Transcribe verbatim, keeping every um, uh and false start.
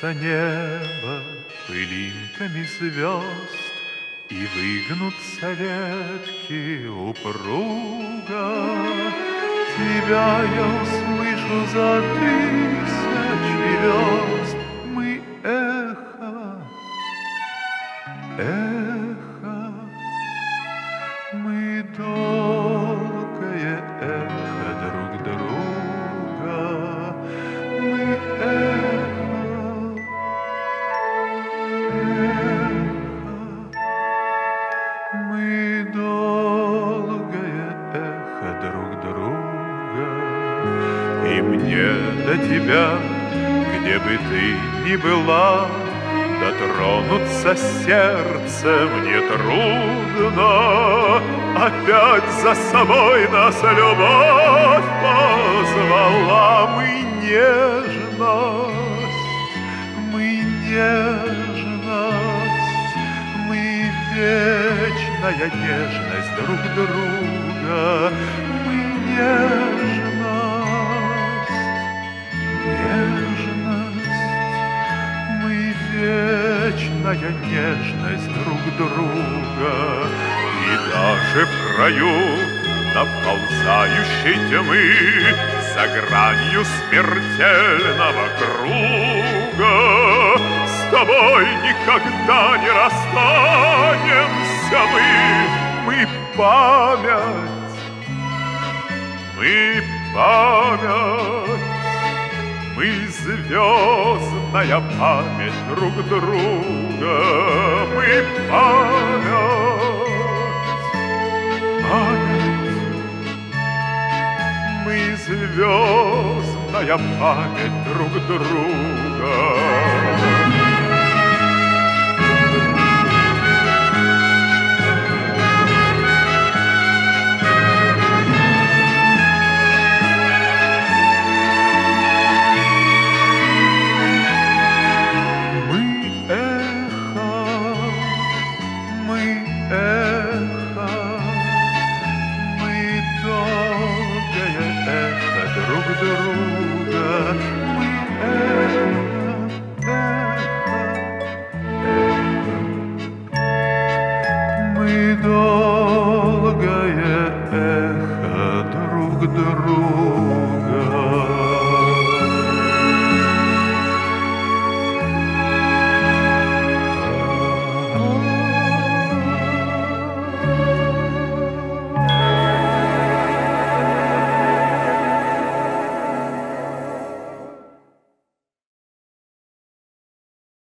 Покроется небо пылинками звезд, и выгнутся ветки упруга. Тебя я услышу за тысячи верст. Мы эхо, эхо, мы долгое эхо друг друга. Мы эхо, эхо, мы долгое эхо друг друга. И мне до тебя, где бы ты ни была, дотронуться сердцем нетрудно. Опять за собой нас любовь позвала. Мы нежность, мы нежность, мы вечная нежность друг друга. Мы нежность, нежность, мы вечная нежность друг друга. И даже в краю наползающей тьмы, за гранью смертельного круга, с тобой никогда не расстанемся мы. Мы память, мы память, мы звездная память друг друга. Мы память, память, мы звездная память друг друга. Мы долгое эхо друг друга.